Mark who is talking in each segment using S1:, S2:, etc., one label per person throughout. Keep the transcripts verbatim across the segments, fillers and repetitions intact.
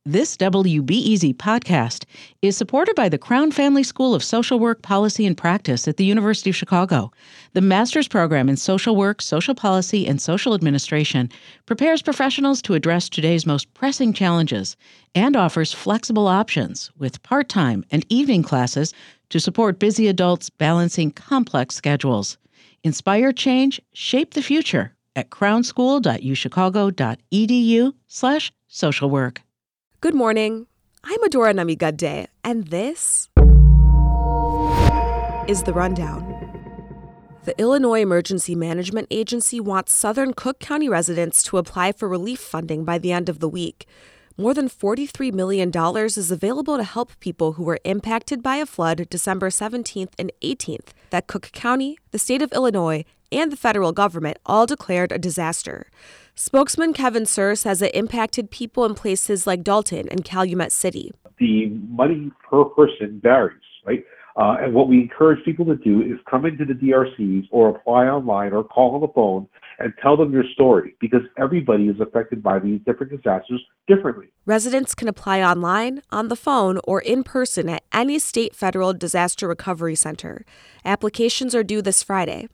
S1: This W B E Z podcast is supported by the Crown Family School of Social Work, Policy, and Practice at the University of Chicago. The master's program in social work, social policy, and social administration prepares professionals to address today's most pressing challenges and offers flexible options with part-time and evening classes to support busy adults balancing complex schedules. Inspire change, shape the future at crownschool.uchicago.edu slash social work.
S2: Good morning. I'm Adora Namigadde, and this is The Rundown. The Illinois Emergency Management Agency wants Southern Cook County residents to apply for relief funding by the end of the week. More than forty-three million dollars is available to help people who were impacted by a flood December seventeenth and eighteenth that Cook County, the state of Illinois, and the federal government all declared a disaster. Spokesman Kevin Sir says it impacted people in places like Dalton and Calumet City.
S3: The money per person varies, right? Uh, and what we encourage people to do is come into the D R Cs or apply online or call on the phone and tell them your story, because everybody is affected by these different disasters differently.
S2: Residents can apply online, on the phone, or in person at any state federal disaster recovery center. Applications are due this Friday.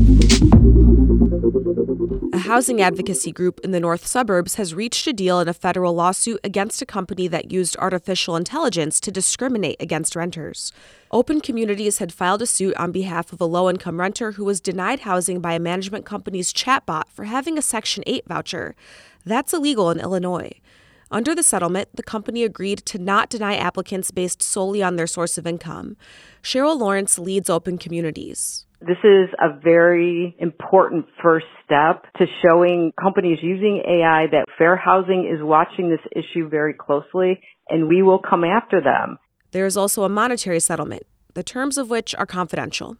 S2: A housing advocacy group in the north suburbs has reached a deal in a federal lawsuit against a company that used artificial intelligence to discriminate against renters. Open Communities had filed a suit on behalf of a low-income renter who was denied housing by a management company's chatbot for having a Section eight voucher. That's illegal in Illinois. Under the settlement, the company agreed to not deny applicants based solely on their source of income. Cheryl Lawrence leads Open Communities.
S4: This is a very important first step to showing companies using A I that Fair Housing is watching this issue very closely, and we will come after them.
S2: There is also a monetary settlement, the terms of which are confidential.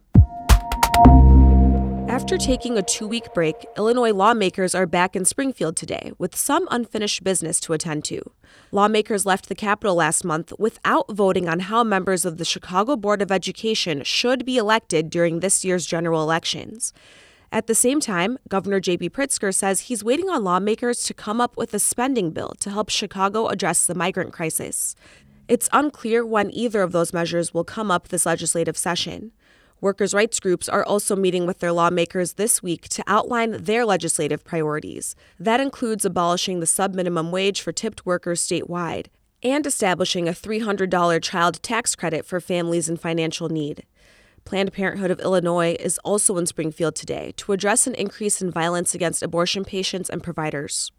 S2: After taking a two-week break, Illinois lawmakers are back in Springfield today with some unfinished business to attend to. Lawmakers left the Capitol last month without voting on how members of the Chicago Board of Education should be elected during this year's general elections. At the same time, Governor J B Pritzker says he's waiting on lawmakers to come up with a spending bill to help Chicago address the migrant crisis. It's unclear when either of those measures will come up this legislative session. Workers' rights groups are also meeting with their lawmakers this week to outline their legislative priorities. That includes abolishing the sub-minimum wage for tipped workers statewide and establishing a three hundred dollars child tax credit for families in financial need. Planned Parenthood of Illinois is also in Springfield today to address an increase in violence against abortion patients and providers.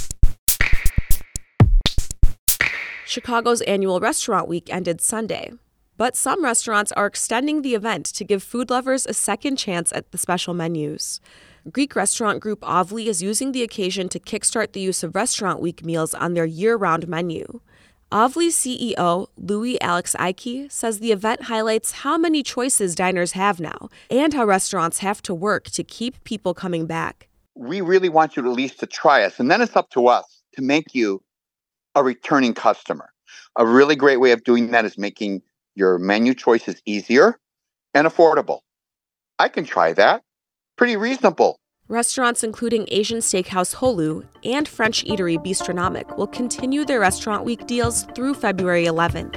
S2: Chicago's annual restaurant week ended Sunday. But some restaurants are extending the event to give food lovers a second chance at the special menus. Greek restaurant group Ovli is using the occasion to kickstart the use of Restaurant Week meals on their year-round menu. Ovli's C E O, Louis Alex Ike, says the event highlights how many choices diners have now and how restaurants have to work to keep people coming back.
S5: We really want you at least to try us, and then it's up to us to make you a returning customer. A really great way of doing that is making your menu choices easier and affordable. I can try that. Pretty reasonable.
S2: Restaurants including Asian steakhouse Holu and French eatery Bistronomic will continue their Restaurant Week deals through February eleventh.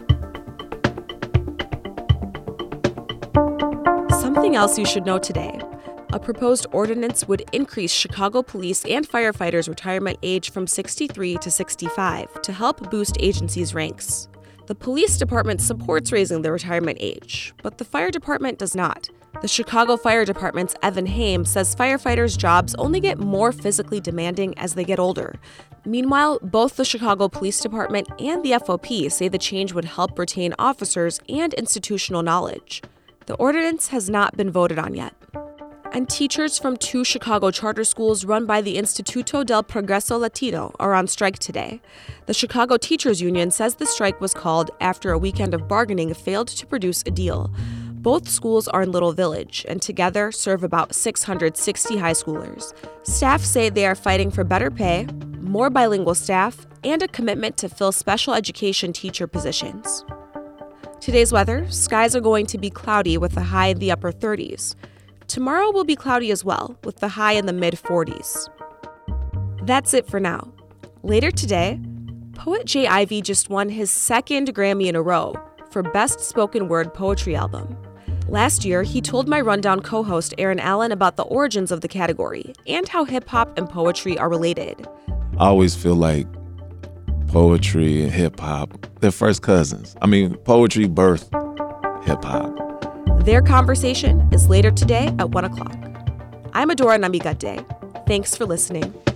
S2: Something else you should know today. A proposed ordinance would increase Chicago police and firefighters' retirement age from sixty-three to sixty-five to help boost agencies' ranks. The police department supports raising the retirement age, but the fire department does not. The Chicago Fire Department's Evan Haim says firefighters' jobs only get more physically demanding as they get older. Meanwhile, both the Chicago Police Department and the F O P say the change would help retain officers and institutional knowledge. The ordinance has not been voted on yet. And teachers from two Chicago charter schools run by the Instituto del Progreso Latino are on strike today. The Chicago Teachers Union says the strike was called after a weekend of bargaining failed to produce a deal. Both schools are in Little Village and together serve about six hundred sixty high schoolers. Staff say they are fighting for better pay, more bilingual staff, and a commitment to fill special education teacher positions. Today's weather, skies are going to be cloudy with a high in the upper thirties. Tomorrow will be cloudy as well, with the high in the mid forties. That's it for now. Later today, Poet Jay Ivey just won his second Grammy in a row for Best Spoken Word Poetry Album. Last year, he told my Rundown co-host Aaron Allen about the origins of the category and how hip-hop and poetry are related.
S6: I always feel like poetry and hip-hop, they're first cousins. I mean, poetry birthed hip-hop.
S2: Their conversation is later today at one o'clock. I'm Adora Namigadde. Thanks for listening.